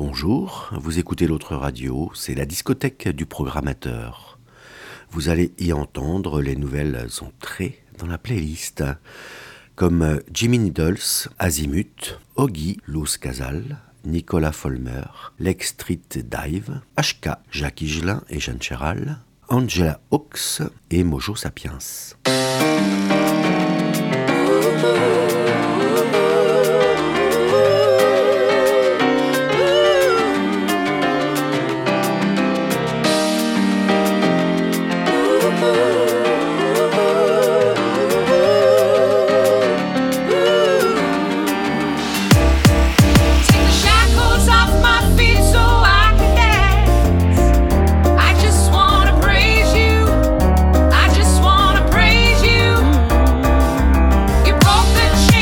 Bonjour, vous écoutez l'autre radio, c'est la discothèque du programmateur. Vous allez y entendre les nouvelles entrées dans la playlist, comme Jimmy Needles, Azimut, Oggy, Luz Casal, Nicolas Folmer, Lex Street Dive, HK, Jacques Higelin et Jeanne Chéral, Angela Hawks et Mojo Sapiens. You broke the chain.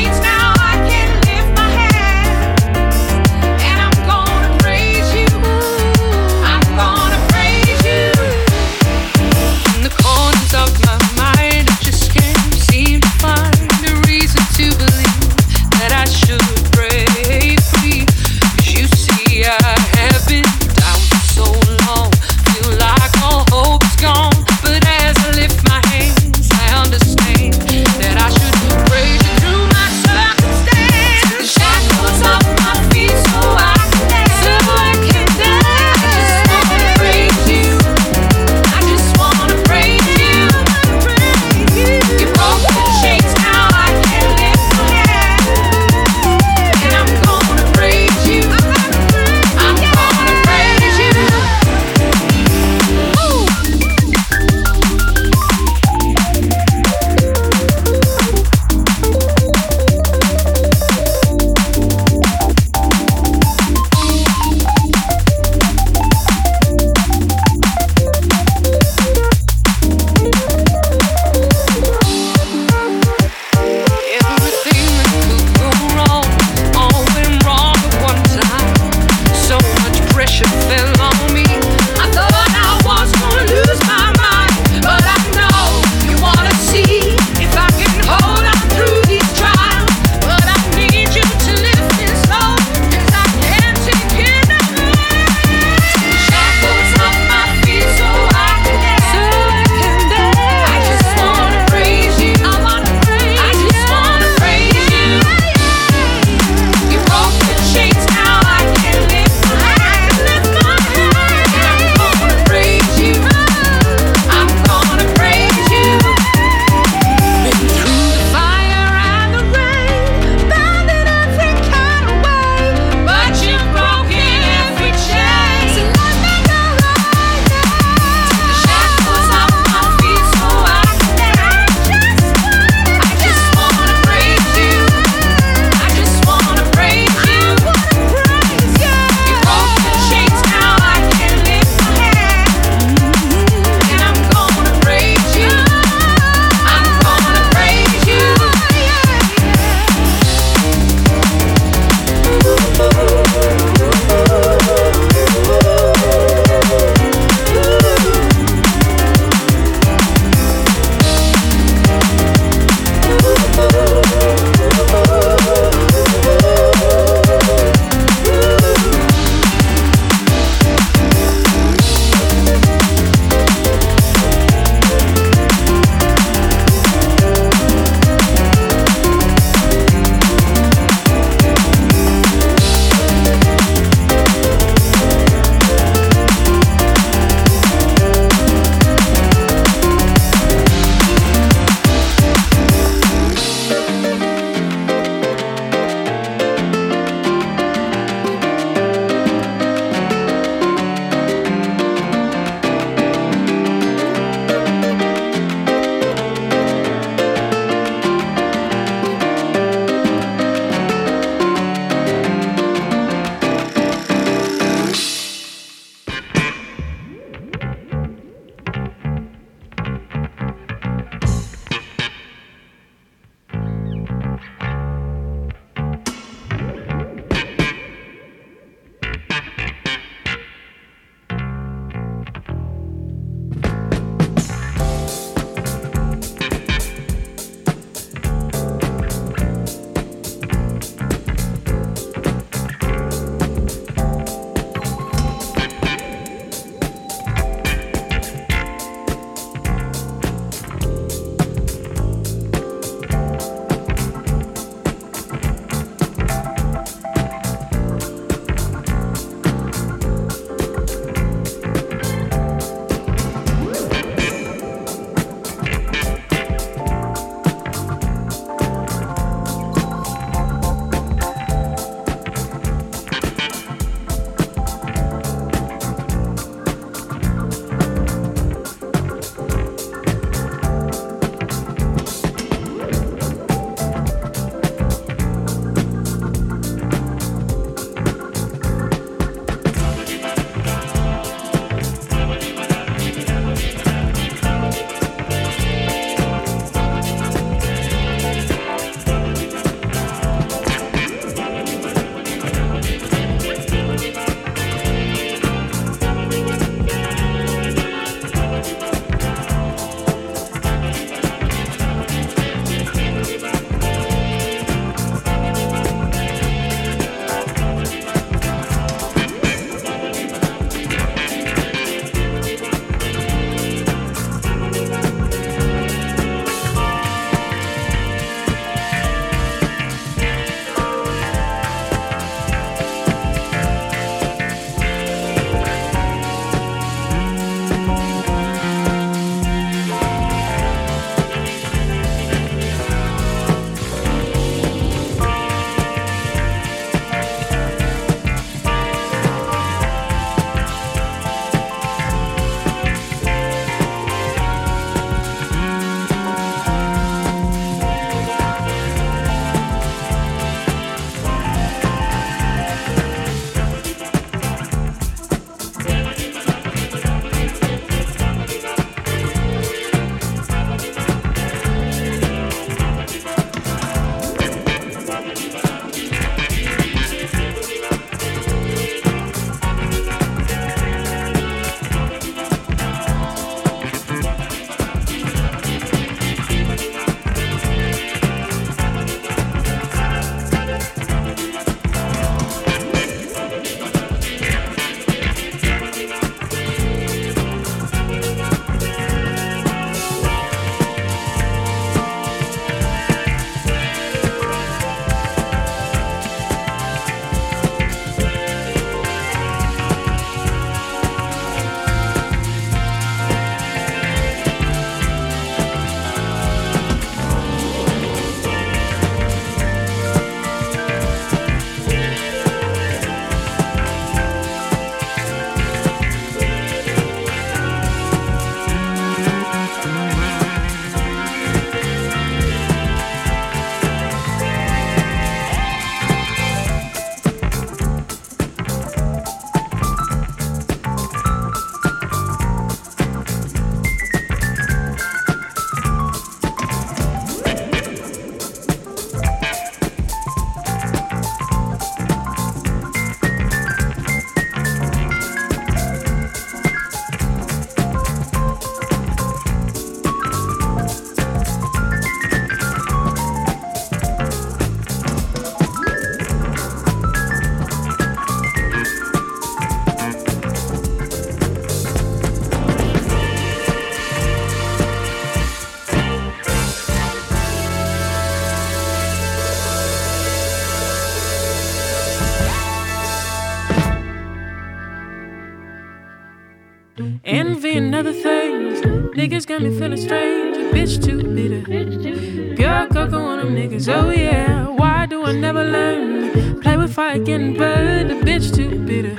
Envy and other things. Niggas got me feeling strange. A bitch too bitter. Pure cocoa on them niggas. Oh yeah. Why do I never learn? Play with fire, getting burned. A bitch too bitter.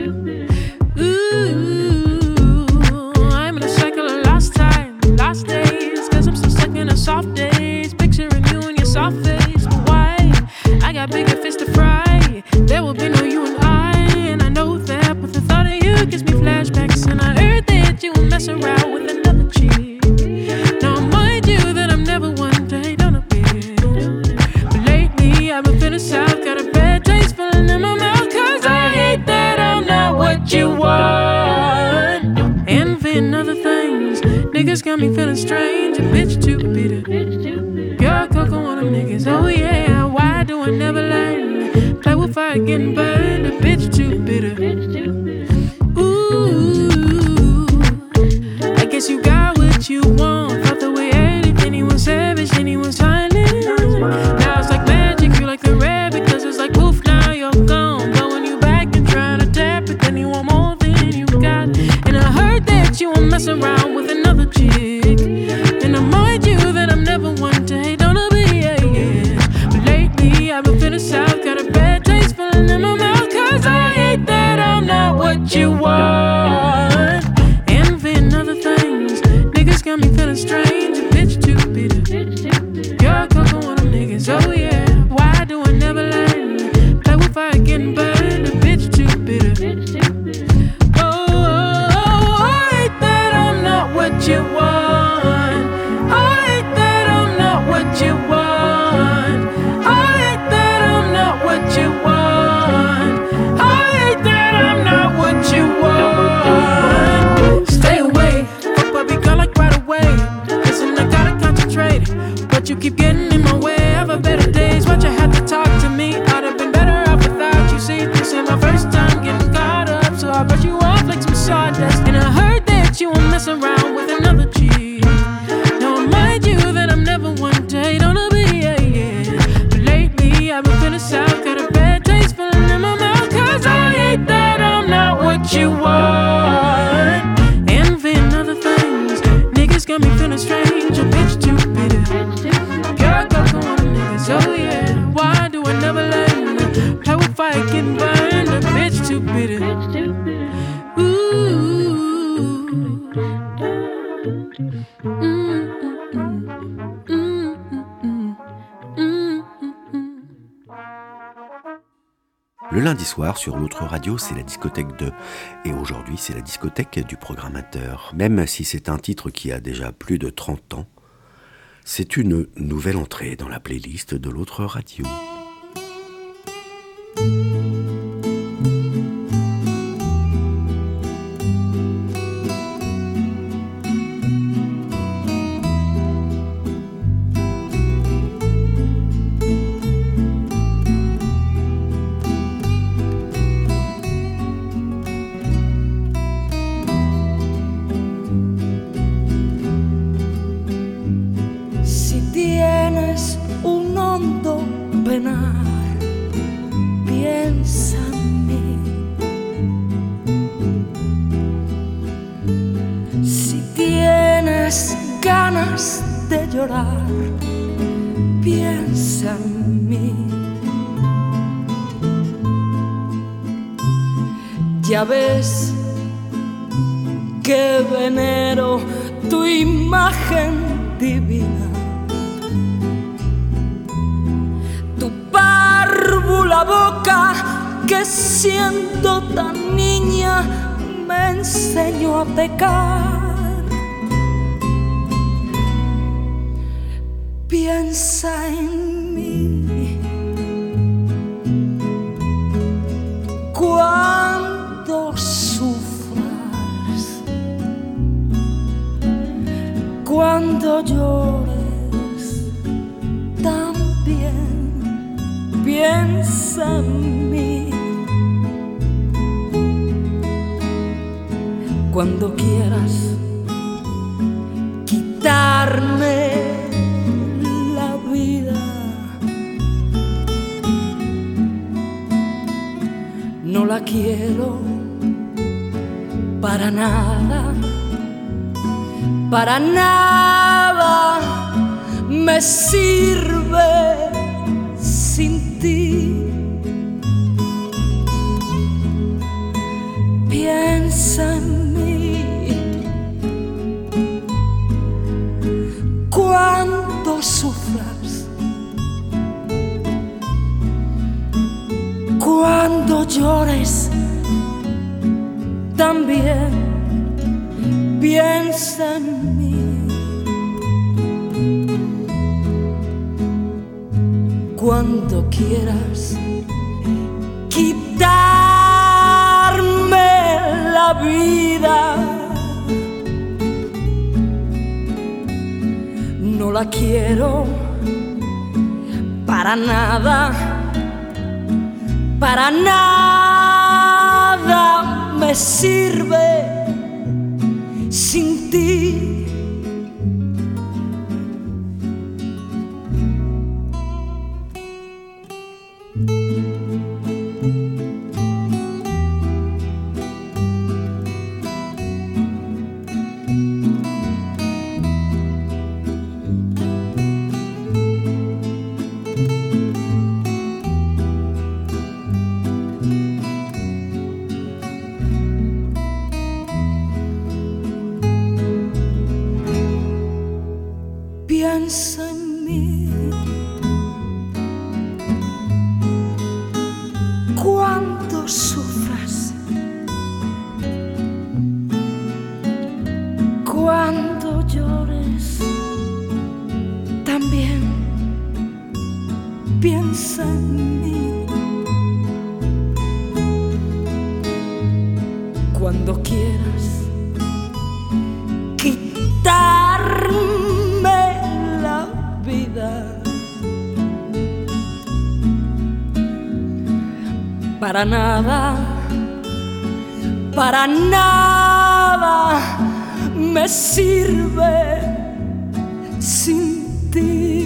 Ooh, I'm in a cycle of lost time, lost days. Cause I'm still stuck in the soft days. Picturing you and your soft face. But why? I got bigger fish to fry. There will be no you and I. And I know that, but the thought of you gives me flashbacks. And I heard that you will mess around with another chick. Now mind you that I'm never one day done a bit. But lately I've been feeling south. Got a bad taste feeling in my mouth. Cause I hate that I'm not what you want. Envy and other things. Niggas got me feeling strange. A bitch too bitter. Pure cocoa on them niggas. Oh yeah. Why do I never learn? Play with fire, getting burned. A bitch too bitter. Ooh, I guess you got what you want. Felt the way anything, he was savage, and he was silent. Now it's like magic, you like the rabbit. Cause it's like poof, now you're gone. But when you back and trying to tap it, then you want more than you got. And I heard that you were messing around with another chick. And I mind you that I'm never one day gonna be but lately I've been feeling south. Got a bad taste feeling in my mouth. Cause I hate that I'm not what you want. Envy and other things. Niggas got me feeling strange. A bitch too bitter. Pure cocoa on them niggas. Oh yeah. Why do I never learn? Play with fire, getting burned. A bitch too bitter. Oh, I hate that I'm not what you want. I hate that I'm not what you want. I hate that I'm not what you want. I hate that I'm not what you want. Stay away, fuck puppy girl like right away. Listen, I gotta concentrate, but you keep getting in my way. Have a better days, why'd you have to talk to me? I'd have been better off without you. See, this ain't my first time getting caught up, so I brush you off like some sawdust. And I heard that you were messing around with another chick. Now I mind you that I'm never one day gonna be but lately I've been feeling south. Got a bad taste feeling in my mouth. Cause I hate that I'm not what you want. Envy and other things. Niggas got me feeling strange. A bitch too bitter. Pure cocoa on them niggas. Oh yeah. Why do I never learn? Play with fire, getting burned. A bitch too bitter. Ooh. Le lundi soir, sur l'autre radio, c'est la discothèque de. Et aujourd'hui, c'est la discothèque du programmateur. Même si c'est un titre qui a déjà plus de 30 ans, c'est une nouvelle entrée dans la playlist de l'autre radio. Piensa en mí. Si tienes ganas de llorar, piensa en mí. Ya ves que venero tu imagen divina. La boca que siendo tan niña me enseñó a pecar. Piensa en mí cuando sufras, cuando llores también. Piensa en mí cuando quieras quitarme la vida. No la quiero para nada, para nada me sirve sin ti. Piensa en mí cuando sufras, cuando llores, también piensa en mí. Cuando quieras quitarme la vida, no la quiero para nada, para nada me sirve sin ti. Piensa en mí cuando sufras, cuando llores, también piensa en mí. Cuando quieras quitarme la vida, para nada, para nada me sirve sin ti.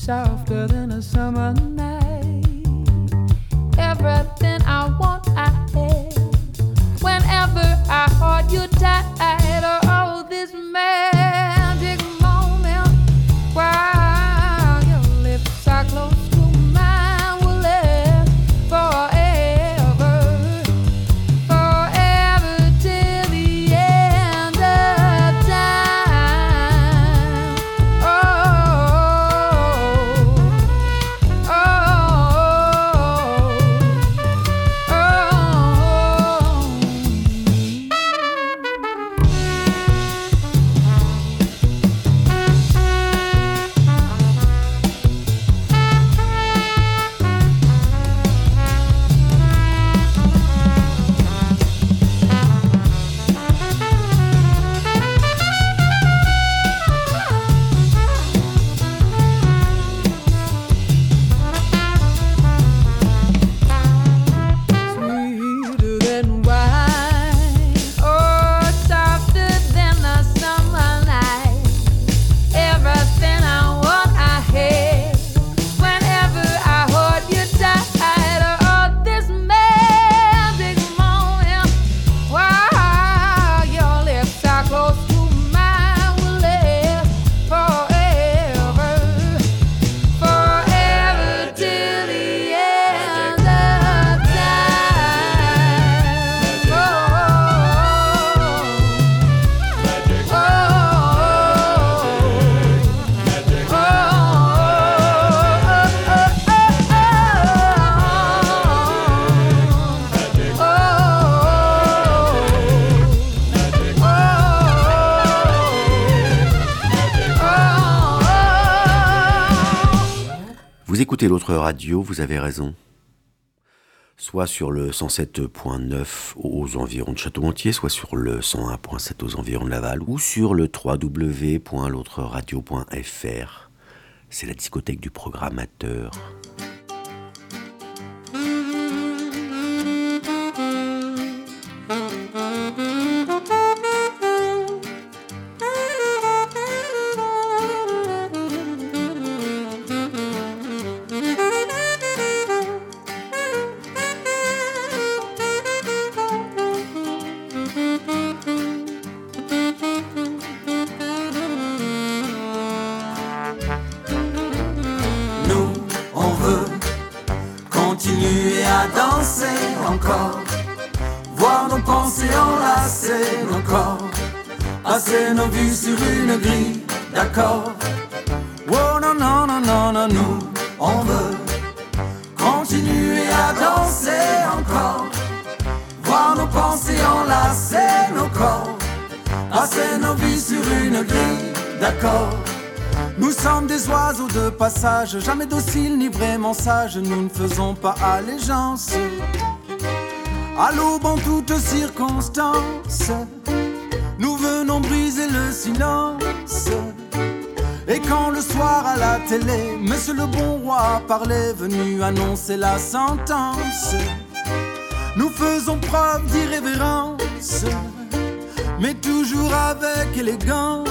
softer than a summer night. Everything I want, I have. Whenever I hold you tight, oh, this magic moment while your lips are close to mine will last forever, forever till the end of time. Oh, oh, oh, oh. Sweeter than wine, oh, softer than the summer night. Everything I want, I have. Whenever I hold you tight, oh, this magic moment while your lips are close to mine will last forever, forever till the end of time. Oh, Vous écoutez l'autre radio, vous avez raison. Soit sur le 107.9 aux environs de Château-Gontier, soit sur le 101.7 aux environs de Laval, ou sur le www.l'autreradio.fr. C'est la discothèque du programmateur. Nous, on veut continuer à danser encore, voir nos pensées enlacer nos corps, passer nos vies sur une grille d'accords. Oh non, non, non, non, non, nous, on veut continuer à danser encore, voir nos pensées enlacer nos corps, passer nos vies sur une grille d'accords. Nous sommes des oiseaux de passage, jamais dociles ni vraiment sages, nous ne faisons pas allégeance à l'aube en toutes circonstances. Nous venons briser le silence. Et quand le soir à la télé, Monsieur le bon roi parlait, venu annoncer la sentence, nous faisons preuve d'irrévérence, mais toujours avec élégance.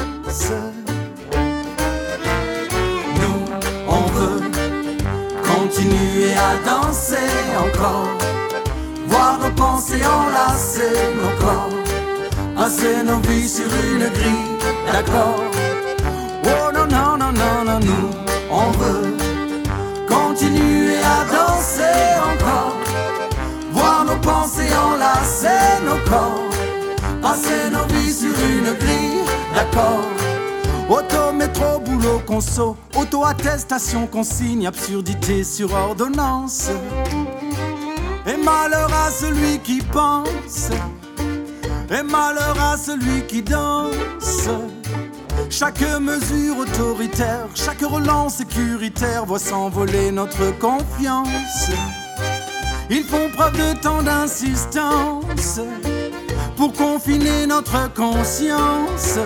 On veut continuer à danser encore, voir nos pensées enlacer nos corps, passer nos vies sur une grille d'accords. Oh non, non, non, non, non, nous, on veut continuer à danser encore, voir nos pensées enlacer nos corps, passer nos vies sur une grille d'accords. Auto, métro, boulot, conso, auto-attestation, consigne, absurdité sur ordonnance. Et malheur à celui qui pense, et malheur à celui qui danse. Chaque mesure autoritaire, chaque relance sécuritaire voit s'envoler notre confiance. Ils font preuve de tant d'insistance pour confiner notre conscience.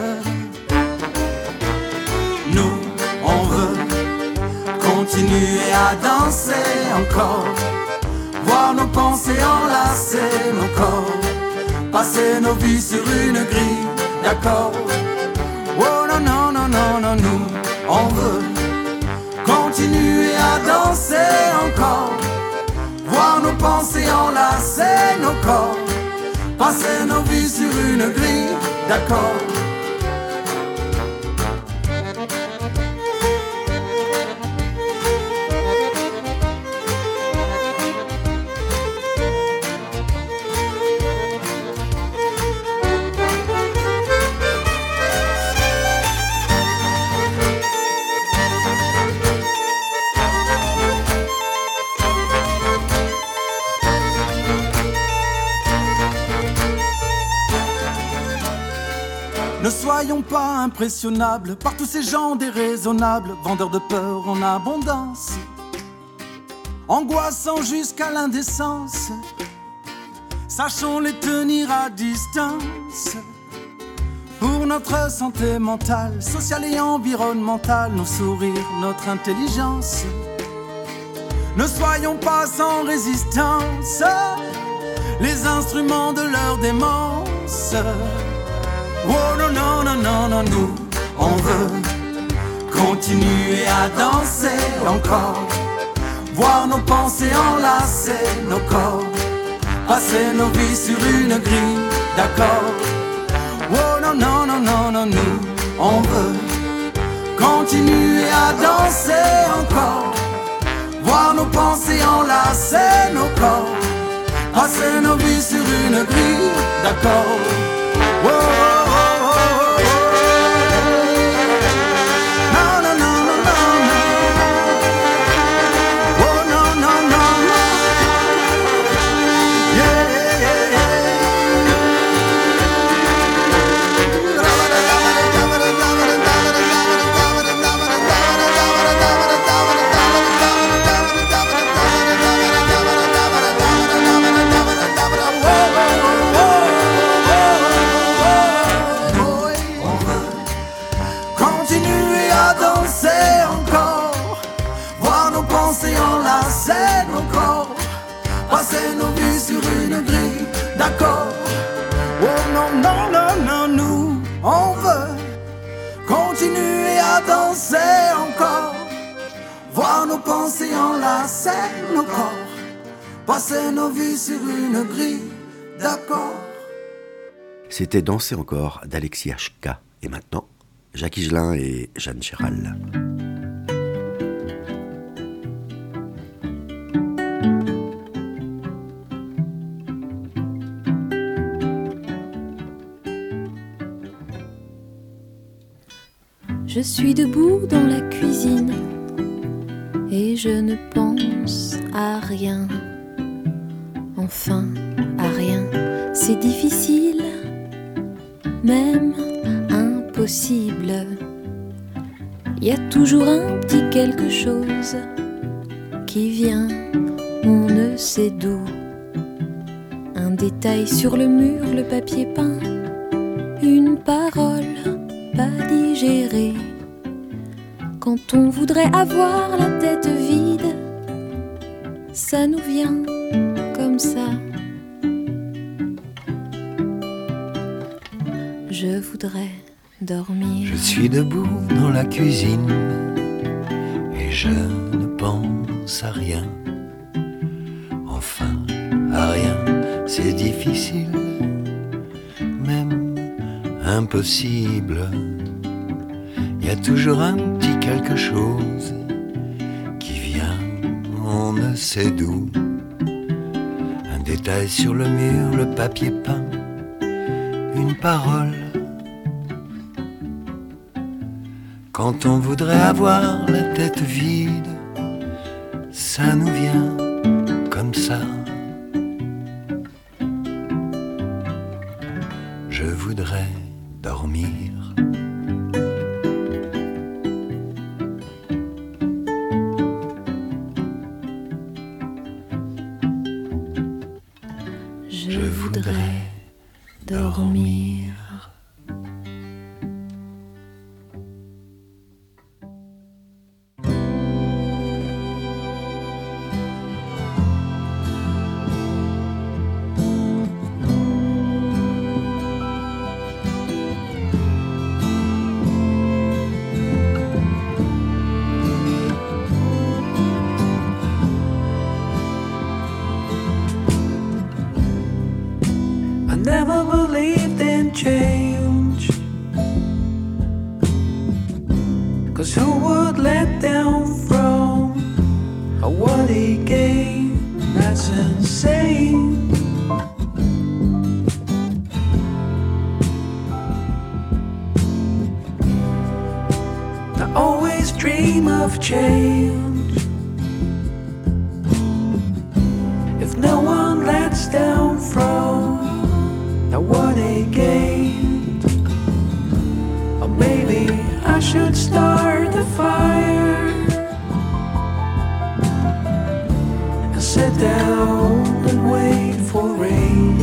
Nous, on veut continuer à danser encore, voir nos pensées enlacer nos corps, passer nos vies sur une grille d'accords. Oh non, non, non, non, non, nous, on veut continuer à danser encore, voir nos pensées enlacer nos corps, passer nos vies sur une grille d'accords. Ne soyons pas impressionnables par tous ces gens déraisonnables, vendeurs de peur en abondance, angoissants jusqu'à l'indécence. Sachons les tenir à distance. Pour notre santé mentale, sociale et environnementale, nos sourires, notre intelligence. Ne soyons pas sans résistance, les instruments de leur démence. Oh non, non, non, non, non, nous, on veut continuer à danser encore, voir nos pensées enlacer nos corps, passer nos vies sur une grille d'accords. Oh non, non, non, non, non, nous, on veut continuer à danser encore, voir nos pensées enlacer nos corps, passer nos vies sur une grille d'accords. Oh, oh, oh, oh, oh. Non, non, non, non, non, non. Oh, non, non, non, non. Yeah, yeah, yeah. Enlacer nos corps, passer nos vies sur une grille d'accords. Oh non, non, non, non, nous, on veut continuer à danser encore, voir nos pensées enlacer nos corps, passer nos vies sur une grille d'accords. C'était Danser encore d'Alexis HK. Et maintenant, Jacques Higelin et Jeanne Chéral. Je suis debout dans la cuisine et je ne pense à rien. Enfin, à rien. C'est difficile, même impossible. Il y a toujours un petit quelque chose qui vient, on ne sait d'où. Un détail sur le mur, le papier peint, une parole pas digérée. Quand on voudrait avoir la tête vide, ça nous vient comme ça. Je voudrais dormir. Je suis debout dans la cuisine et je ne pense à rien. Enfin, à rien, c'est difficile, même impossible. Il y a toujours un petit quelque chose qui vient, on ne sait d'où. Un détail sur le mur, le papier peint, une parole. Quand on voudrait avoir la tête vide, ça nous vient comme ça. Je voudrais dormir. Je voudrais dormir. never believed in change. 'Cause who would let down from what he gained? That's insane. I always dream of change. If no one lets down from what he gained, or maybe I should start the fire and sit down and wait for rain.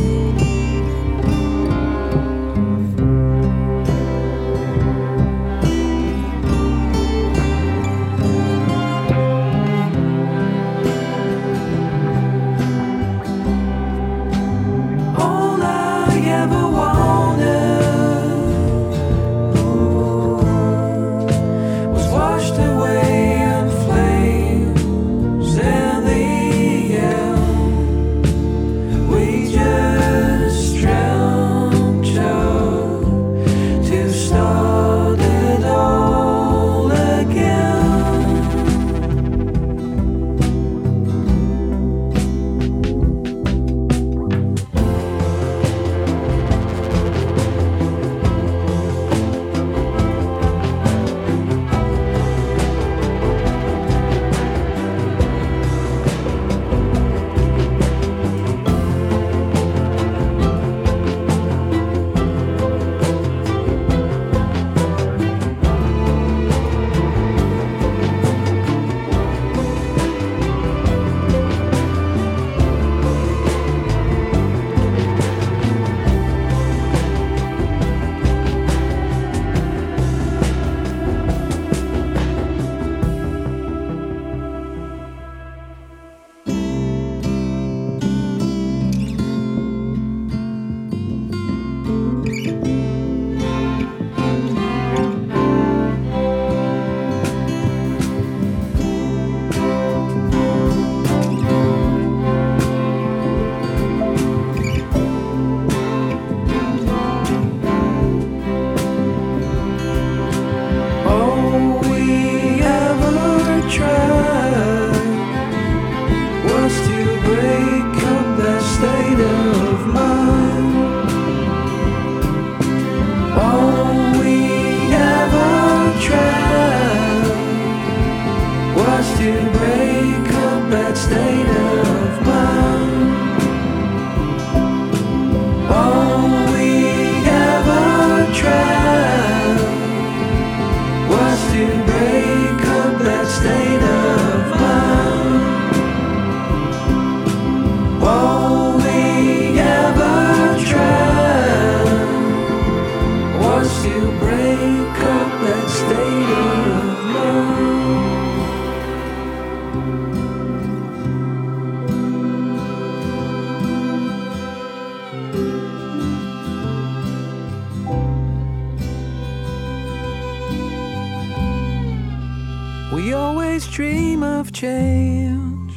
We always dream of change.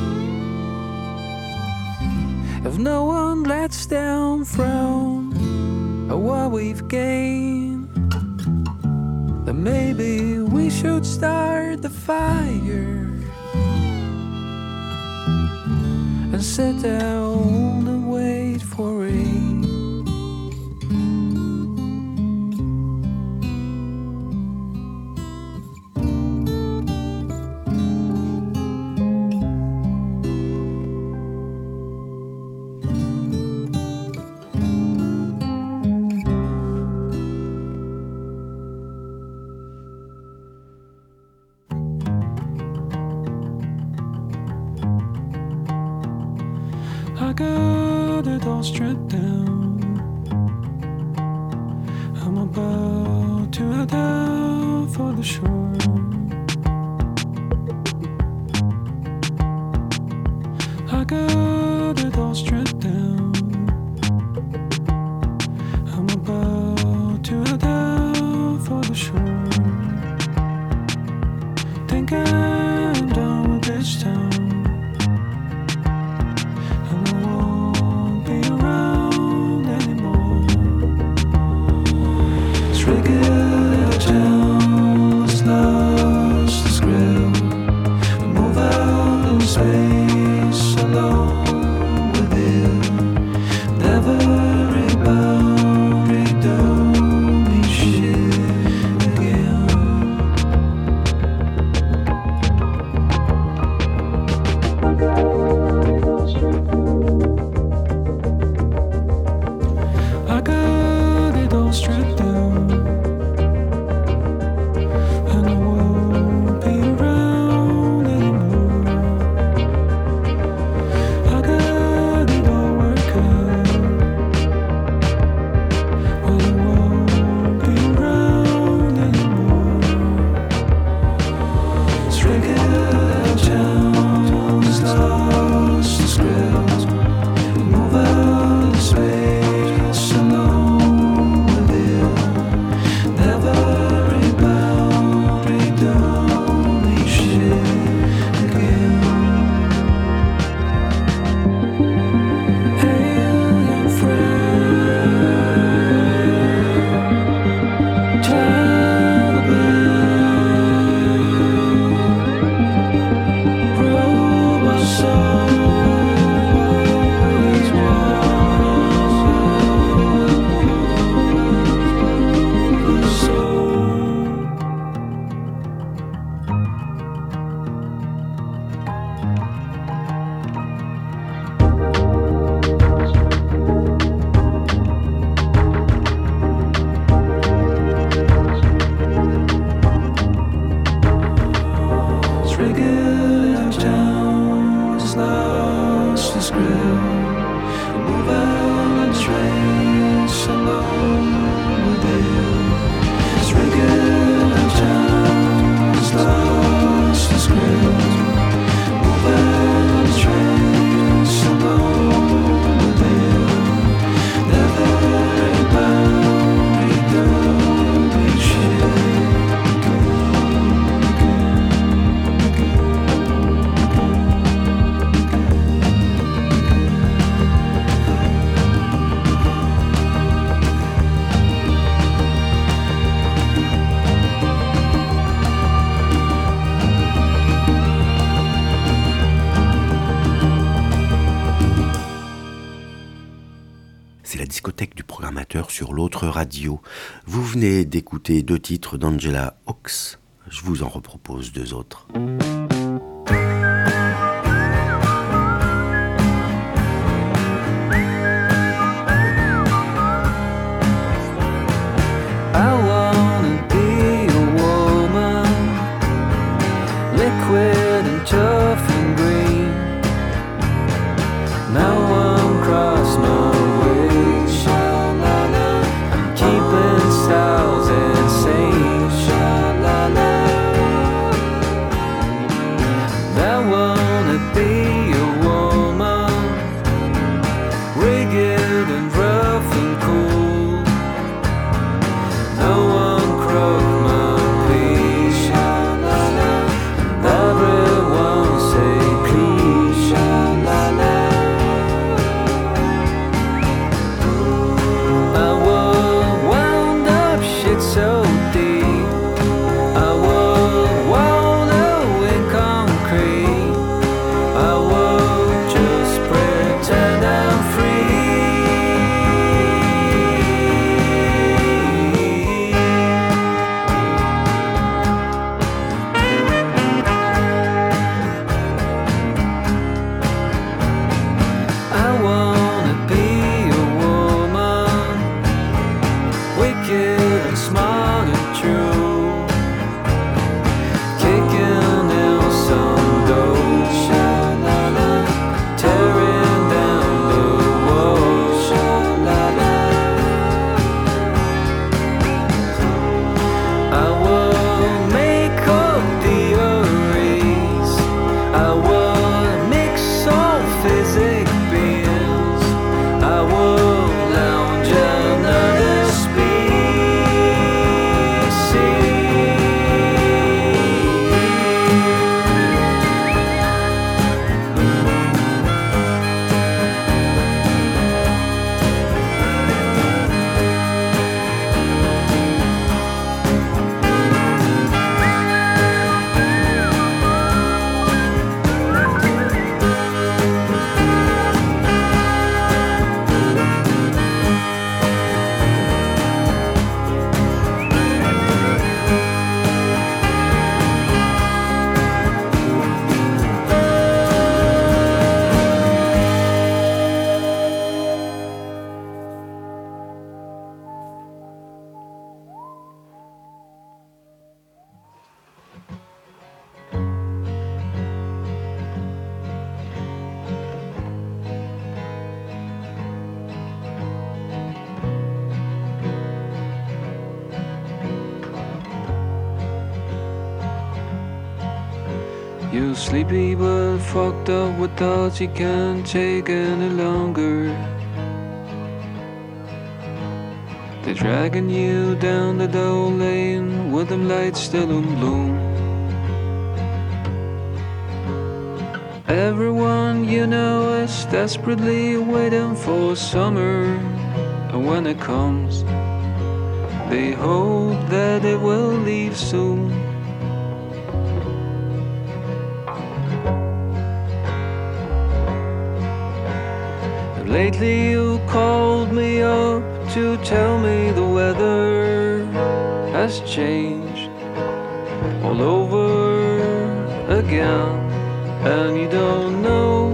If no one lets down from what we've gained, then maybe we should start the fire and sit down and wait for rain. I got it all stripped down. I'm about to head out for the shore. I got it all stripped down. I'm about to head out for the shore. Think I'm done with this town. Anymore. amateur sur l'autre radio. Vous venez d'écouter 2 titres d'Angela Hawkes. Je vous en repropose 2 autres. You sleepy but fucked up with thoughts you can't take any longer. They're dragging you down the dull lane with them lights still in bloom. Everyone you know is desperately waiting for summer, and when it comes, they hope that it will leave soon. Lately you called me up to tell me the weather has changed all over again, and you don't know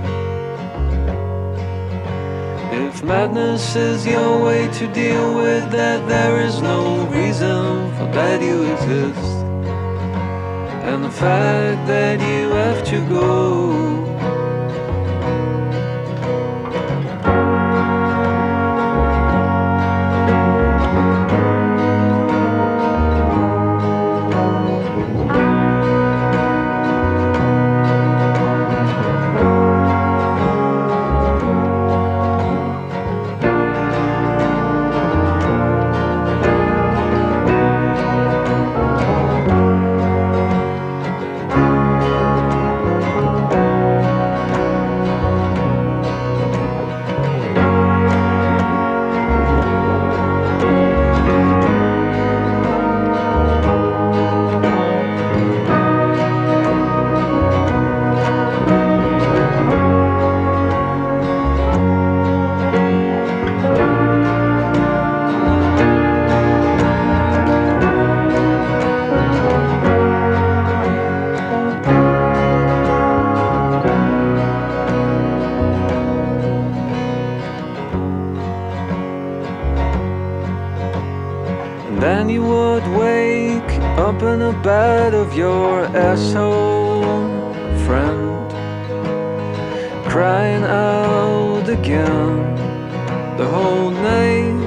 if madness is your way to deal with that. There is no reason for that you exist, and the fact that you have to go. Then you would wake up in the bed of your asshole friend, crying out again the whole night.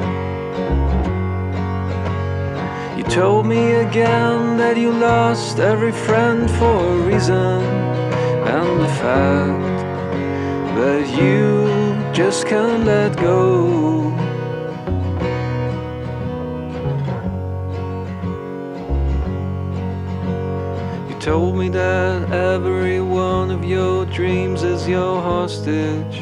You told me again that you lost every friend for a reason, and the fact that you just can't let go. You told me that every one of your dreams is your hostage.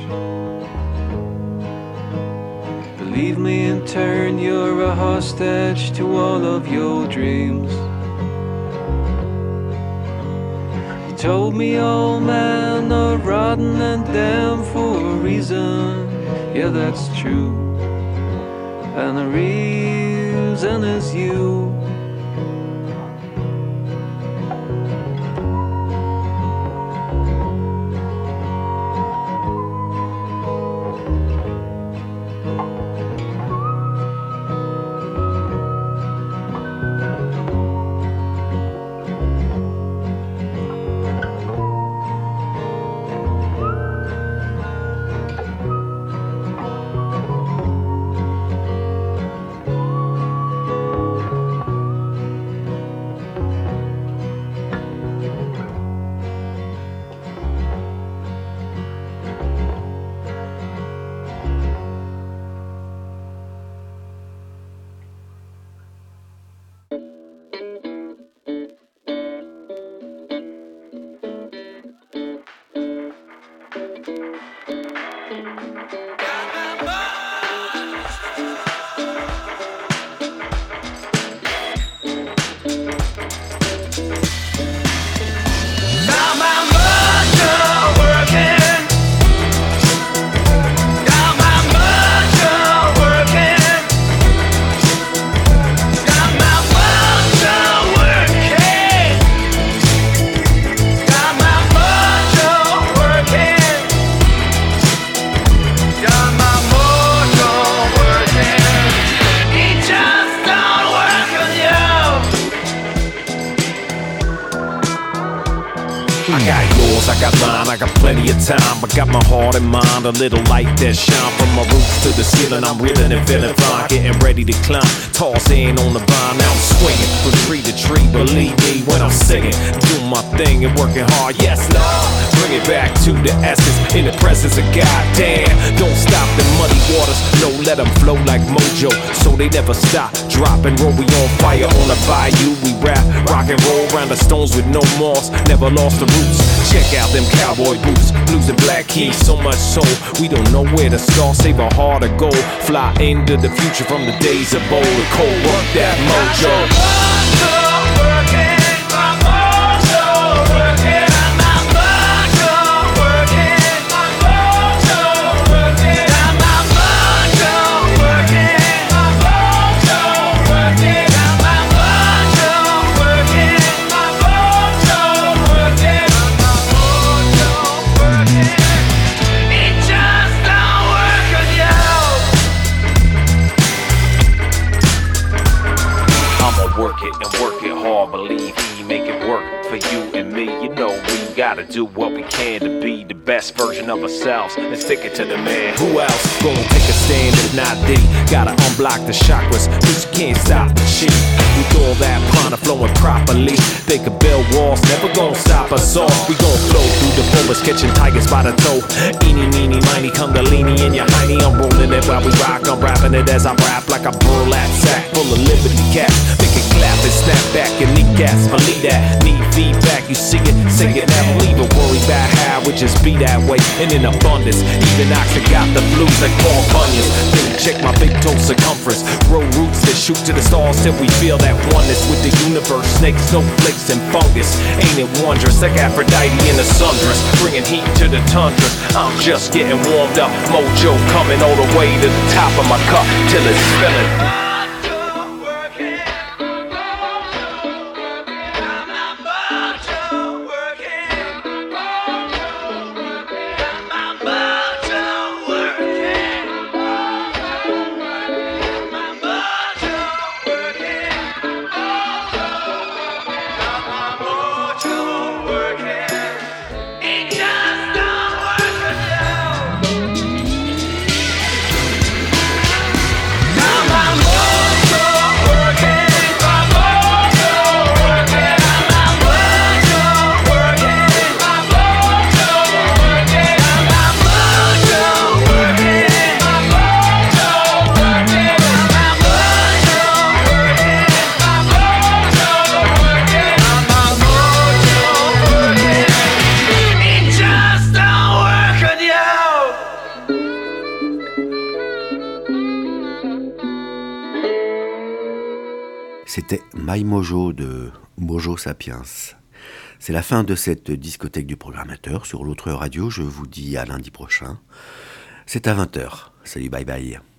Believe me, in turn, you're a hostage to all of your dreams. You told me all men are rotten and damned for a reason. Yeah, that's true. And the reason is you. I got mine, I got plenty of time. I got my heart and mind, a little light that shine from my roof to the ceiling. I'm reeling and feeling fine, getting ready to climb. Tossing on the vine, now I'm swinging from tree to tree. Believe me when I'm singing, doing my thing and working hard. Yes, Lord, bring it back to the essence in the presence of God. Damn, don't stop the muddy waters. No, let them flow like Mojo, so they never stop. Drop and roll, we on fire on the bayou. We rap, rock and roll around the stones with no moss. Never lost the roots. Check out them cowboy boots, blues and black keys. So much so, we don't know where to start. Save our heart of gold. Fly into the future from the days of old. The cold work that mojo. Gotta do what we can to be the best version of ourselves and stick it to the man. Who else gonna take a stand if not they? Gotta unblock the chakras, cause you can't stop the shit. With all that prana flowing properly, they could build walls, never gonna stop us all. We gon' flow through the forest, catching tigers by the toe. Eeny, meeny, miny, kundalini in your hiney. I'm rolling it while we rock, I'm rapping it as I rap like a burlap sack full of liberty cats. Make it clap and snap back and kneecaps. Believe that, need feedback, you see it, say it now. Don't even worry about how it just be that way. And in abundance, even Oxford got the blues like Paul Bunyan. Then check my big toe circumference. Grow roots that shoot to the stars till we feel that oneness with the universe. Snakes, snowflakes, and fungus. Ain't it wondrous? Like Aphrodite in the sundress, bringing heat to the tundra. I'm just getting warmed up. Mojo coming all the way to the top of my cup till it's spilling. C'était My Mojo de Mojo Sapiens. C'est la fin de cette discothèque du programmateur sur l'autre radio. Je vous dis à lundi prochain. C'est à 20h. Salut, bye bye.